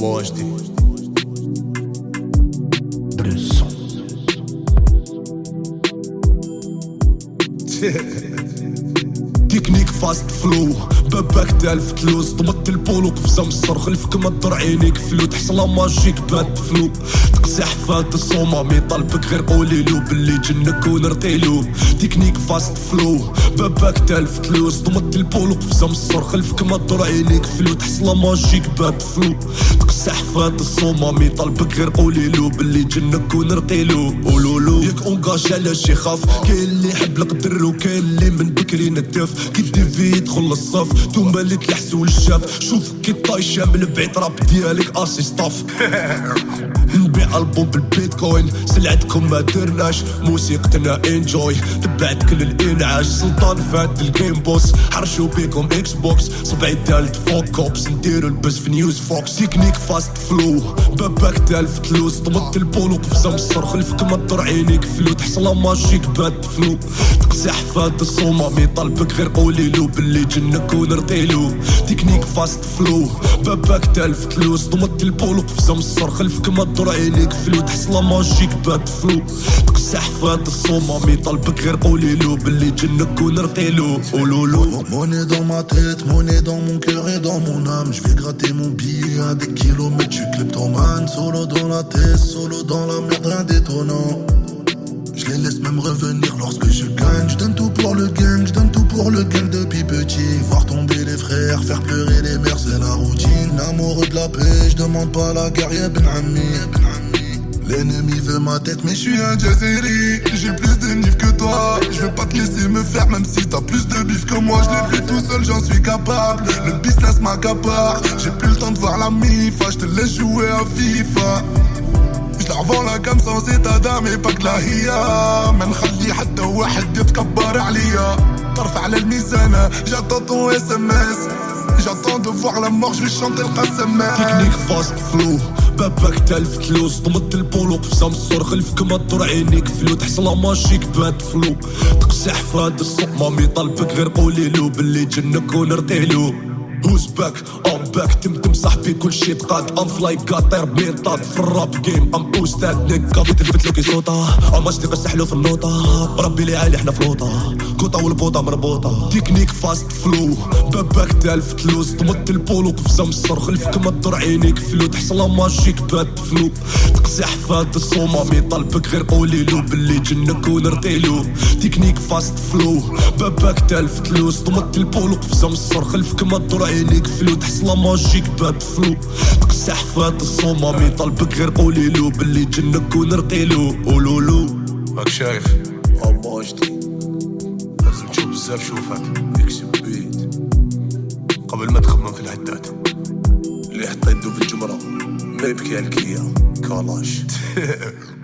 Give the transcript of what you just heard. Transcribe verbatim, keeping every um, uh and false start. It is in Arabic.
ماجدي تكنيك فاست فلو باباك تالف تلوز ضمت البولو قفزة مصر خلفك ما تضر عينيك فلو تحصل ماجيك باد فلو تقسي حفاد الصومة مي طالبك غير قوليلو باللي جنك ونرتيلو تكنيك فاست فلو باباك تالف تلوز ضمت البولو قفزة مصر خلفك ما تضر عينيك فلو تحصل ماجيك باد فلو تقسي حفاد الصومة مي طالبك غير قوليلو باللي جنك ونرتيلو قولولو ياك اونكاج على شي خاف كاين اللي يحب القدر وكاين اللي من بكري ندف كي ديفي يدخل للصف توما اللي تلحسو الشاف شوف كي طايشة من بعيد راب ديالك اسي ستاف نبيع البوم بالبيتكوين سلعتكم ما درناش موسيقتنا انجوي تبعت كل الانعاش سلطان فات الجيم بوس حرشو بيكم اكس بوكس صبعي دالت فوق كوبس نديرو البس في نيوز فوكس تكنيك فاست فلو باباك تالف تلوز طمت البولو قفزة مصر خلفك ما تضر عينيك فلو تحصل ماجيك باد فلو تقسي حفاد الصومة مي طالبك غير قوليلو باللي جنك ونرتيلو تكنيك فاست فلو باباك تالف تلوز طمت البولو قفزة مصر خلفك ما تضر عينيك فلو تحصل ماجيك باد فلو تقسي حفاد الصومة مي طالبك غير قوليلو باللي جنك ونرتيلو قولولو Monnaie dans ma tête, monnaie dans mon cœur et dans mon âme. Je vais gratter mon billet à des kilomètres, je suis kleptomane. Solo dans la tête, solo dans la merde, rien d'étonnant. Je les laisse même revenir lorsque je gagne. Je donne tout pour le gang, je donne tout pour le gang depuis petit. Voir tomber les frères, faire pleurer les mères, c'est la routine. Amoureux de la paix, je demande pas la guerre, y'a ben ami. L'ennemi veut ma tête mais je suis un jazzeri. J'ai plus de nif que toi. Je vais pas te laisser me faire même si t'as plus de bif que moi. Je l'ai fait tout seul, j'en suis capable. Le business m'accapare. J'ai plus le temps de voir la mifa. Je te laisse jouer à FIFA. Je la revends la gamme sans état d'âme et pas que la hiya. ما نخلي حتى واحد يتكبر عليا. طرف على الميزانة. J'attends ton S M S. J'attends de voir la mort, je vais chanter le قسمات. تكنيك فاست فلو باباك تالف تلوز طمت البولو قفزة مصر خلفك ما تضر عينيك فلو تحصل ماجيك باد فلو تقسي حفاد الصومة مي طالبك غير قوليلو باللي جنك ونرتيلو Who's back? I'm back تمتم صاحبي كل شي تقاد I'm fly قاطر بمنطاد في الراب جيم I'm أستاذ نيكا في تلفت لوكي صوتا عماش تيقى سحلو في النوطة ربي لي عالي حنا فلوطة كوطة والبوطة مربوطة تكنيك فاست فلو باباك تالف تلوز طمت البولو قفزة مصر خلفك ما تضر عينيك فلو تحصل ماجيك باد فلو تقسي حفاد الصومة مي طالبك غير قوليلو باللي جنك ونرتيلو تكنيك فاست فلو باباك تالف تلوز طمت البولو قفزة مصر خلفك ما تضر عينيك فلو تحصل ماجيك باد فلو تقسي حفاد الصومة مي طالبك غير قوليلو باللي جنك ونرتيلو قولولو راك شايف ماجدي لازم تشوف بزاف شوفات يكسب بيت قبل ما تخمم في الهدات اللي حطيته في الجمرة ما يبكي على الكيا كالاش